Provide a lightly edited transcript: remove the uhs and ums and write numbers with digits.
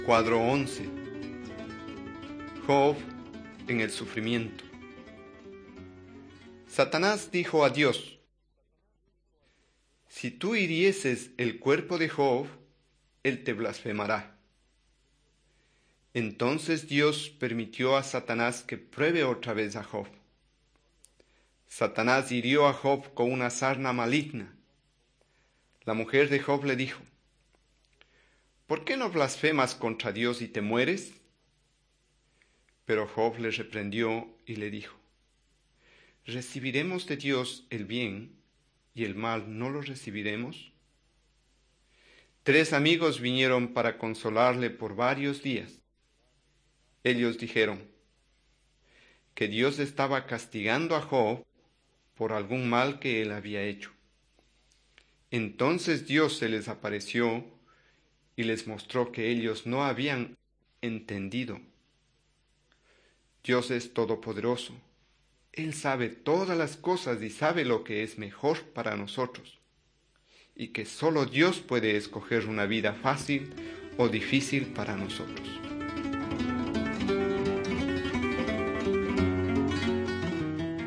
Cuadro 11. Job en el sufrimiento. Satanás dijo a Dios: si tú hirieses el cuerpo de Job, él te blasfemará. Entonces Dios permitió a Satanás que pruebe otra vez a Job. Satanás hirió a Job con una sarna maligna. La mujer de Job le dijo: ¿por qué no blasfemas contra Dios y te mueres? Pero Job le reprendió y le dijo: ¿recibiremos de Dios el bien y el mal no lo recibiremos? 3 amigos vinieron para consolarle por varios días. Ellos dijeron que Dios estaba castigando a Job por algún mal que él había hecho. Entonces Dios se les apareció y les mostró que ellos no habían entendido. Dios es todopoderoso. Él sabe todas las cosas y sabe lo que es mejor para nosotros, y que solo Dios puede escoger una vida fácil o difícil para nosotros.